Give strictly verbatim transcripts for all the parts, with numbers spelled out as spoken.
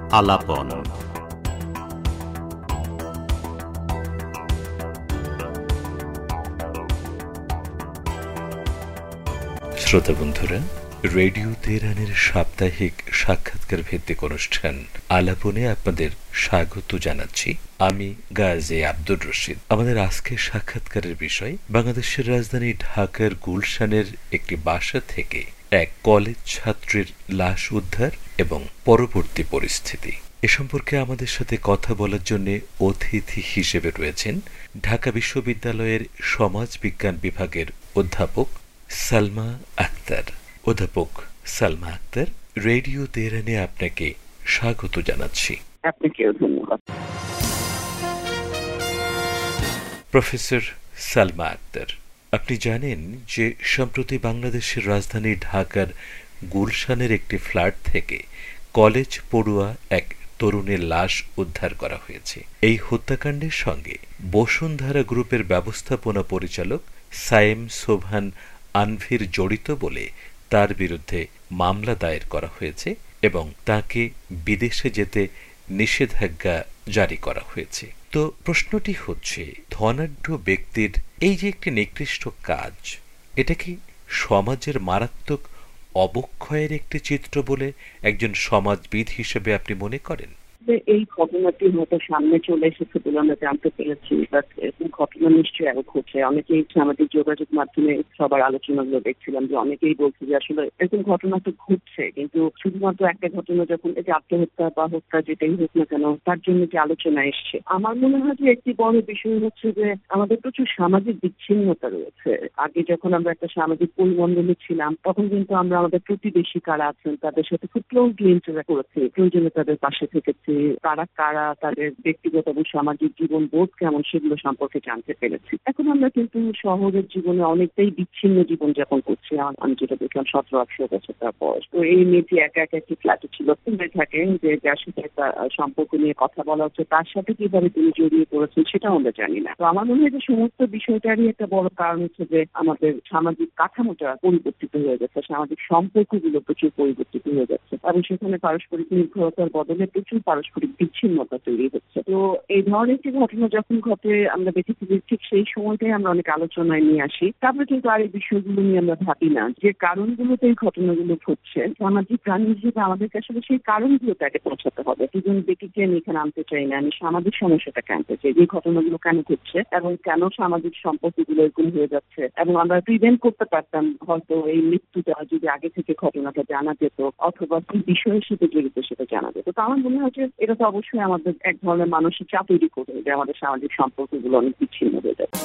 আলাপন। শ্রোতা বন্ধুরা, রেডিও তেহরানের সাপ্তাহিক সাক্ষাৎকার ভিত্তিক অনুষ্ঠান আলাপনে আপনাদের স্বাগত জানাচ্ছি। আমি গাজী আব্দুর রশিদ। আমাদের আজকের সাক্ষাৎকারের বিষয় বাংলাদেশের রাজধানী ঢাকার গুলশানের একটি বাসা থেকে এক কলেজ ছাত্রীর লাশ উদ্ধার এবং পরবর্তী পরিস্থিতি। এ সম্পর্কে আমাদের সাথে কথা বলার জন্য অতিথি হিসেবে রয়েছেন ঢাকা বিশ্ববিদ্যালয়ের সমাজ বিজ্ঞান বিভাগের অধ্যাপক সালমা আক্তার। অধ্যাপক সালমা আক্তার, রেডিও তেহরানে আপনাকে স্বাগত জানাচ্ছি। আপনাকেও ধন্যবাদ। প্রফেসর সালমা আক্তার, আপনি জানেন যে সম্প্রতি বাংলাদেশের রাজধানী ঢাকার গুলশানের একটি ফ্ল্যাট থেকে কলেজ পড়ুয়া এক তরুণের লাশ উদ্ধার করা হয়েছে। এই হত্যাকাণ্ডের সঙ্গে বসুন্ধরা গ্রুপের ব্যবস্থাপনা পরিচালক সায়েম সোবহান আনভির জড়িত বলে তার বিরুদ্ধে মামলা দায়ের করা হয়েছে এবং তাকে বিদেশে যেতে নিষেধাজ্ঞা জারি করা হয়েছে। তো প্রশ্নটি হচ্ছে, ধনাঢ্য ব্যক্তির এই যে একটি নিকৃষ্ট কাজ, এটা কি সমাজের মারাত্মক অবক্ষয়ের একটি চিত্র বলে একজন সমাজবিদ হিসেবে আপনি মনে করেন? এই ঘটনাটি হয়তো সামনে চলে এসেছে বলে আমরা জানতে পেরেছি, বাট এরকম ঘটনা নিশ্চয়ই আরো ঘটছে। অনেকেই সামাজিক যোগাযোগ মাধ্যমে সবার আলোচনাগুলো দেখছিলাম যে অনেকেই বলছে যে আসলে এরকম ঘটনা তো ঘটছে, কিন্তু শুধুমাত্র একটা ঘটনা যখন এই যে আত্মহত্যা বা হত্যা যেটাই হোক না কেন তার জন্য যে আলোচনা এসছে, আমার মনে হয় যে একটি বড় বিষয় হচ্ছে যে আমাদের প্রচুর সামাজিক বিচ্ছিন্নতা রয়েছে। আগে যখন আমরা একটা সামাজিক পরিমণ্ডলে ছিলাম তখন কিন্তু আমরা আমাদের প্রতিবেশী কারা আছেন তাদের সাথে খুব ক্লোজলি ইন্টারঅ্যাক্ট করেছি, প্রয়োজনে তাদের পাশে থেকেছি, তারা কারা, তাদের ব্যক্তিগত এবং সামাজিক জীবন বোধ কেমন সেগুলো সম্পর্কে জানতে পেরেছি। এখন আমরা কিন্তু শহরের জীবনে অনেকটাই বিচ্ছিন্ন জীবন যাপন করছি। আমি যেটা দেখলাম সতেরো আটশো বছর তার বয়স, তো এই মেয়েটি একা একা একটি ফ্ল্যাটে ছিল, শুনে থাকেন যে যার সাথে একটা সম্পর্ক নিয়ে কথা বলা হচ্ছে তার সাথে কিভাবে তিনি জড়িয়ে পড়েছেন সেটাও আমরা জানি না। তো আমার মনে হয় যে সমস্ত বিষয়টারই একটা বড় কারণ হচ্ছে যে আমাদের সামাজিক কাঠামোটা পরিবর্তিত হয়ে গেছে, সামাজিক সম্পর্কগুলো প্রচুর পরিবর্তিত হয়ে যাচ্ছে এবং সেখানে পারস্পরিক নির্ভরতার বদলে প্রচুর পারস্পরিক বিচ্ছিন্নতা তৈরি হচ্ছে। তো এই ধরনের একটি ঘটনা যখন ঘটে আমরা দেখেছি যে ঠিক সেই সময়টাই আমরা অনেক আলোচনায় নিয়ে আসি, তারপরে কিন্তু আর এই বিষয়গুলো নিয়ে আমরা ভাবি না যে কারণগুলোতে এই ঘটনাগুলো ঘটছে। সামাজিক প্রাণী হিসেবে আমাদেরকে আসলে সেই কারণগুলোতে আগে পৌঁছাতে হবে। দুজন ব্যক্তিকে আমি এখানে আনতে চাই না, আমি সামাজিক সমস্যাটাকে আনতে চাই, এই ঘটনাগুলো কেন ঘটছে এবং কেন সামাজিক সম্পর্কগুলো এরকম হয়ে যাচ্ছে, এবং আমরা প্রিভেন্ট করতে পারতাম হয়তো এই মৃত্যুটা যদি আগে থেকে ঘটনাটা জানা যেত অথবা কি বিষয়ের সাথে জড়িত সেটা জানা যেত। তো আমার মনে হয় যে এটা তো অবশ্যই আমাদের এক ধরনের মানসিক চাপ তৈরি করবে যে আমাদের সামাজিক সম্পর্কগুলো অনেক বিচ্ছিন্ন হয়ে যাবে।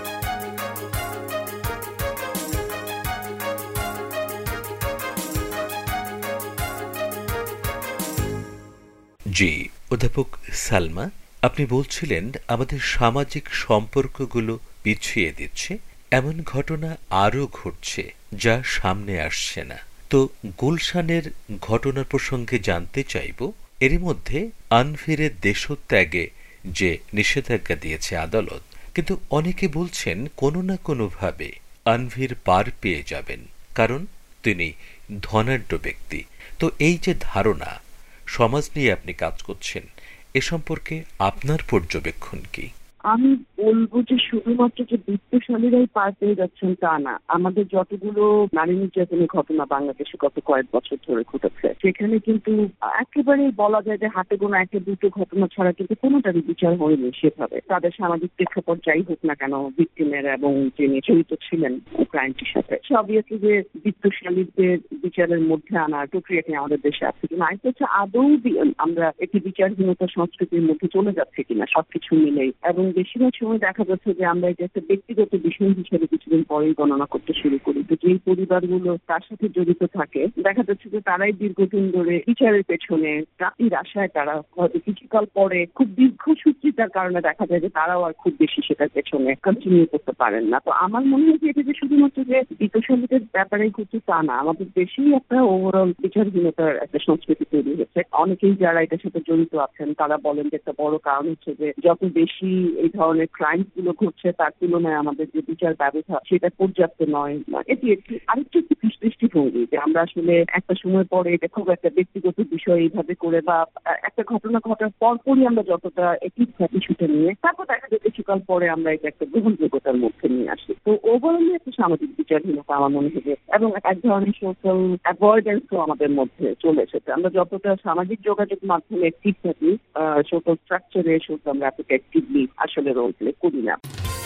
জি, অধ্যাপক সালমা, আপনি বলছিলেন আমাদের সামাজিক সম্পর্কগুলো পিছিয়ে দিচ্ছে, এমন ঘটনা আরও ঘটছে যা সামনে আসছে না। তো গুলশানের ঘটনার প্রসঙ্গে জানতে চাইব। এরই মধ্যে আনভিরের দেশত্যাগে যে নিষেধাজ্ঞা দিয়েছে আদালত, কিন্তু অনেকে বলছেন কোনো না কোনোভাবে আনভির পার পেয়ে যাবেন, কারণ তিনি ধনাঢ্য ব্যক্তি। তো এই যে ধারণা, সমাজ নিয়ে আপনি কাজ করছেন, এ সম্পর্কে আপনার পর্যবেক্ষণ কি? আমি বলবো যে শুধুমাত্র যে বিত্তশালীরাই পার পেয়ে যাচ্ছেন তা না, আমাদের যতগুলো নারী নির্যাতনের ঘটনা বাংলাদেশে গত কয়েক বছর ধরে ঘটেছে সেখানে কিন্তু একেবারেই বলা যায় যে হাতে গোনা একটা দুটো ঘটনা ছাড়া কিন্তু কোনোটারই বিচার হয়নি সেভাবে। তাদের সামাজিক প্রেক্ষাপট যাই হোক না কেন, ভিকটিমের এবং যিনি জড়িত ছিলেন ক্রাইমটির সাথে, সবই আছে যে বিত্তশালীদের বিচারের মধ্যে আনার প্রক্রিয়াটি আমাদের দেশে আছে কিনা, আরেকটা হচ্ছে আদৌ আমরা একটি বিচারহীনতা সংস্কৃতির মধ্যে চলে যাচ্ছে কিনা সবকিছু মিলেই। এবং বেশিরভাগ সময় দেখা যাচ্ছে যে আমরা এটা একটা ব্যক্তিগত বিষয় হিসেবে কিছুদিন পরেই গণনা করতে শুরু করি। তো যেই পরিবারগুলো তার সাথে জড়িত থাকে দেখা যাচ্ছে যে তারাই দীর্ঘদিন ধরে বিচারের পেছনে চাকরির আশায় তারা হয়তো কিছুকাল পরে খুব দীর্ঘসূত্রিতার কারণে দেখা যায় যে তারাও আর খুব বেশি সেটার পেছনে কন্টিনিউ করতে পারেন না। তো আমার মনে হয় যে এটা যে শুধুমাত্র যে বিত্তশালীদের ব্যাপারে ঘটছে তা না, আমাদের দেশেই একটা ওভারঅল বিচারহীনতার একটা সংস্কৃতি তৈরি হচ্ছে। অনেকেই যারা এটার সাথে জড়িত আছেন তারা বলেন যে একটা বড় কারণ হচ্ছে যে যত বেশি এই ধরনের ক্রাইমস গুলো ঘটছে তার তুলনায় আমাদের যে বিচার ব্যবস্থা সেটা পর্যাপ্ত নয়। এটি একটি আরেকটি দৃষ্টিভঙ্গি যে আমরা আসলে একটা সময় পরে এটা খুব একটা ব্যক্তিগত বিষয় এইভাবে করে বা একটা ঘটনা ঘটার পরপরই আমরা যতটা একই ইস্যুটা নিয়ে তারপর দেখা যায় কিছুকাল পরে আমরা এটা একটা গ্রহণযোগ্যতার মধ্যে নিয়ে আসি। তো ওভারঅলি একটা সামাজিক বিচারহীনতা আমার মনে হয় এবং এক ধরনের সোশ্যাল অ্যাভয়েডেন্সও আমাদের মধ্যে চলে এসেছে। আমরা যতটা সামাজিক যোগাযোগ মাধ্যমে অ্যাক্টিভ থাকি সোশ্যাল স্ট্রাকচারে এসে আমরা এতটা অ্যাক্টিভলি আসলে রোল প্লে করি না।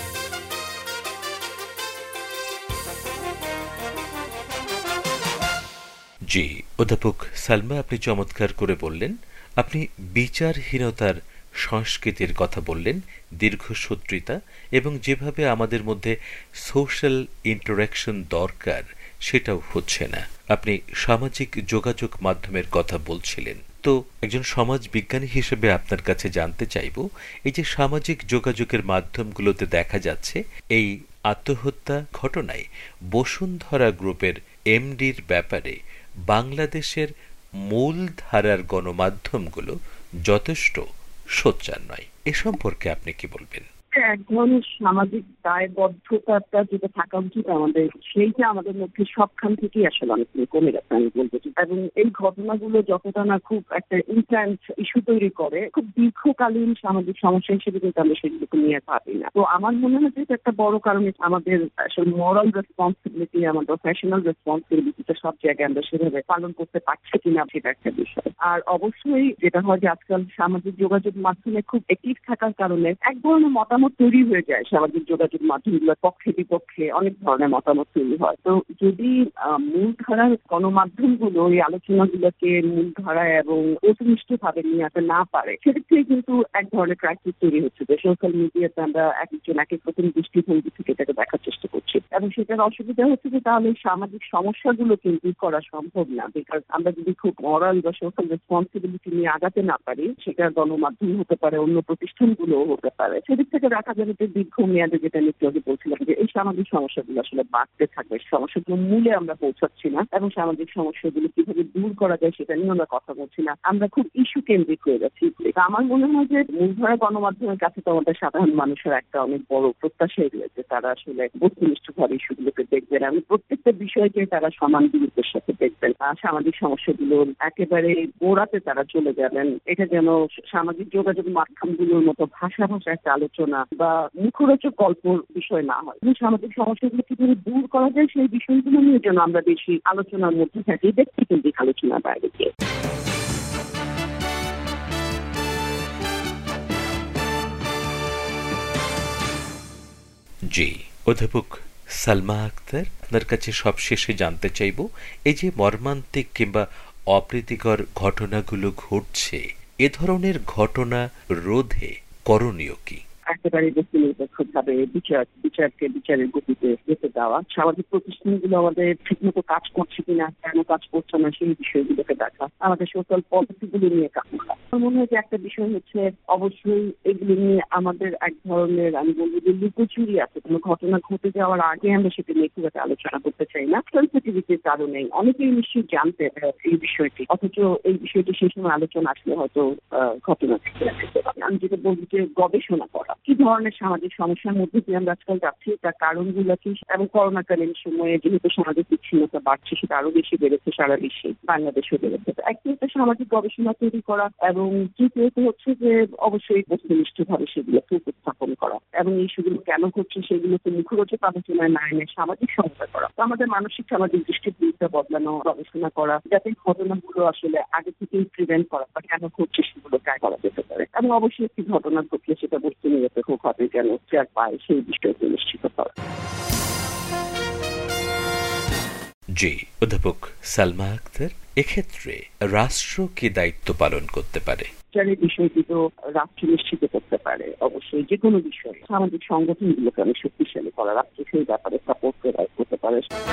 জি, অধ্যাপক সালমা, আপনি চমৎকার করে বললেন। আপনি বিচারহীনতার সংস্কৃতির কথা বললেন, দীর্ঘসূত্রিতা এবং যেভাবে আমাদের মধ্যে সোশ্যাল ইন্টারাকশন দরকার সেটাও হচ্ছে না। আপনি সামাজিক যোগাযোগ মাধ্যমের কথা বলছিলেন। তো একজন সমাজ বিজ্ঞানী হিসেবে আপনার কাছে জানতে চাইব, এই যে সামাজিক যোগাযোগের মাধ্যমগুলোতে দেখা যাচ্ছে এই আত্মহত্যা ঘটনায় বসুন্ধরা গ্রুপের এমডির ব্যাপারে বাংলাদেশের মূল ধারার গণমাধ্যমগুলো যথেষ্ট সোচ্চার নয়। এ সম্পর্কে আপনি কি বলবেন? এক ধরনের সামাজিক দায়বদ্ধতাটা যেটা থাকা উচিত আমাদের, সেইটা আমাদের মধ্যে সবখান থেকেই আসলে অনেক কমে গেছে আমি বলতে চাই। এবং এই ঘটনাগুলো যতটা না খুব একটা ইন্টেন্স ইস্যু তৈরি করে, খুব দীর্ঘকালীন সামাজিক সমস্যা হিসেবে কিন্তু আমরা সেগুলোকে নিয়ে ভাবি না। তো আমার মনে হয় যে একটা বড় কারণ আমাদের আসলে মরাল রেসপন্সিবিলিটি, আমাদের প্রফেশনাল রেসপন্সিবিলিটিটা সব জায়গায় আমরা সেভাবে পালন করতে পারছি কিনা সেটা একটা বিষয়। আর অবশ্যই যেটা হয় যে আজকাল সামাজিক যোগাযোগ মাধ্যমে খুব অ্যাক্টিভ থাকার কারণে এক ধরনের মতামত তৈরি হয়ে যায়। সামাজিক যোগাযোগ মাধ্যমগুলোর পক্ষে বিপক্ষে অনেক ধরনের মতামত তৈরি হয়। তো যদি মূলধারার গণমাধ্যমগুলো এই আলোচনাগুলোকে মূলধারায় এবং একনিষ্ঠ ভাবে নিয়ে আসতে না পারে, সেক্ষেত্রে কিন্তু এক ধরনের ক্রাইসিস তৈরি হচ্ছে যে সোশ্যাল মিডিয়াতে আমরা একজন এক এক রকম দৃষ্টিভঙ্গি থেকে এটাকে দেখার চেষ্টা করছি। এবং সেটার অসুবিধা হচ্ছে যে তাহলে সামাজিক সমস্যাগুলো কিন্তু করা সম্ভব না। বিকজ আমরা যদি খুব মরাল বা সোশ্যাল রেসপন্সিবিলিটি নিয়ে আগাতে না পারি, সেটা গণমাধ্যম হতে পারে, অন্য প্রতিষ্ঠানগুলোও হতে পারে, সেদিক থেকে দেখা যাবে যে দীর্ঘমেয়াদে যেটা নিশ্চয়ই বলছিলাম যে এই সামাজিক সমস্যাগুলো আসলে বাড়তে থাকবে, সমস্যাগুলো মূলে আমরা পৌঁছাচ্ছি না এবং সামাজিক সমস্যাগুলো কিভাবে দূর করা যায় সেটা নিয়ে আমরা কথা বলছি না, আমরা খুব ইস্যু কেন্দ্রিক হয়ে যাচ্ছি। আমার মনে হয় যে মূলধারা গণমাধ্যমের কাছে তো আমাদের সাধারণ মানুষের একটা অনেক বড় প্রত্যাশাই রয়েছে, তারা আসলে বস্তুনিষ্ঠভাবে ইস্যুগুলোকে দেখবেন এবং প্রত্যেকটা বিষয়কে তারা সমান গুরুত্বের সাথে দেখবেন। সামাজিক সমস্যাগুলোর একেবারে গোড়াতে তারা চলে যাবেন। এটা যেন সামাজিক যোগাযোগ মাধ্যমগুলোর মতো ভাষা ভাষা একটা আলোচনা বা মুখরোচক গল্পর বিষয় না হয়। সামাজিক সমস্যাগুলো কিভাবে দূর করা যায় সেই বিষয়গুলো নিয়ে যেন আমরা বেশি আলোচনার মধ্যে থাকি, ব্যক্তিকেন্দ্রিক আলোচনার বাইরে গিয়ে। জি, অধ্যাপক সালমা আক্তার, আপনার কাছে সবশেষে জানতে চাইব, এই যে মর্মান্তিক কিংবা অপ্রীতিকর ঘটনাগুলো ঘটছে, এ ধরনের ঘটনা রোধে করণীয় কি? একেবারে ব্যক্তি নিরপেক্ষভাবে বিচার বিচারকে বিচারের গতিতে যেতে দেওয়া, সামাজিক প্রতিষ্ঠানগুলো আমাদের ঠিকমতো কাজ করছে কিনা, কেন কাজ করছে না সেই বিষয়গুলোকে দেখা, আমাদের সোশ্যাল পলিসিগুলো নিয়ে কাজ করা। আমার মনে হয় যে একটা বিষয় হচ্ছে অবশ্যই এগুলো নিয়ে আমাদের এক ধরনের, আমি বলবো যে লুকোচুরি আছে। কোনো ঘটনা ঘটে যাওয়ার আগে আমরা সেটা নিয়ে খুব একটা আলোচনা করতে চাই না, সেন্সিটিভিটির কারণে। অনেকেই নিশ্চয়ই জানতে এই বিষয়টি, অথচ এই বিষয়টি সেই সময় আলোচনা আসলে হয়তো ঘটনা থেকে আমি যেটা বলবো যে গবেষণা করা, কি ধরনের সামাজিক সমস্যার মধ্যে দিয়ে আমরা আজকাল যাচ্ছি, তার কারণগুলো কি, এবং করোনাকালীন সময়ে যেহেতু সামাজিক বিচ্ছিন্নতা বাড়ছে, সেটা আরো বেশি বেড়েছে সারা বিশ্বে, বাংলাদেশও বেড়েছে। একটি একটা সামাজিক গবেষণা তৈরি করা এবং তৃতীয়ত হচ্ছে যে অবশ্যই বস্তুনিষ্ঠভাবে সেগুলোকে উপস্থাপন করা এবং এই সেগুলো কেন ঘটছে সেগুলোকে মুখরোচক আলোচনায় না এনে সামাজিক সমস্যা করা, আমাদের মানসিক সামাজিক দৃষ্টিভঙ্গিটা বদলানো, গবেষণা করা, যাতে ঘটনাগুলো আসলে আগে থেকেই প্রিভেন্ট করা বা কেন ঘটছে সেগুলো ট্রাই করা যেতে পারে। এবং অবশ্যই একটি ঘটনা ঘটলে সেটা বস্তু নিয়ে খুব হবে যেন চেয়ার পায় সেই বিষয়টি নিশ্চিত করা। জি, অধ্যাপক সালমা আক্তার, এক্ষেত্রে রাষ্ট্র কি দায়িত্ব পালন করতে পারে? বিচারের বিষয়টি তো রাষ্ট্র নিশ্চিত করতে পারে, অবশ্যই যে কোনো বিষয়ে সামাজিক সংগঠনগুলোকে আমি শক্তিশালী করা, রাষ্ট্র সেই ব্যাপারে সাপোর্ট করতে পারে।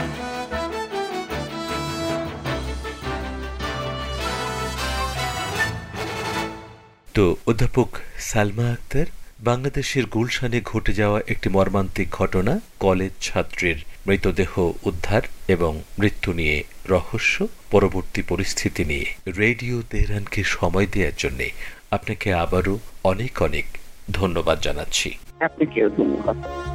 তো অধ্যাপক সালমা আক্তার, বাংলাদেশের গুলশানে ঘটে যাওয়া একটি মর্মান্তিক ঘটনা, কলেজ ছাত্রীর মৃতদেহ উদ্ধার এবং মৃত্যু নিয়ে রহস্য, পরবর্তী পরিস্থিতি নিয়ে রেডিও তেহরানকে সময় দেওয়ার জন্য আপনাকে আবারও অনেক অনেক ধন্যবাদ জানাচ্ছি। আপনাকেও ধন্যবাদ।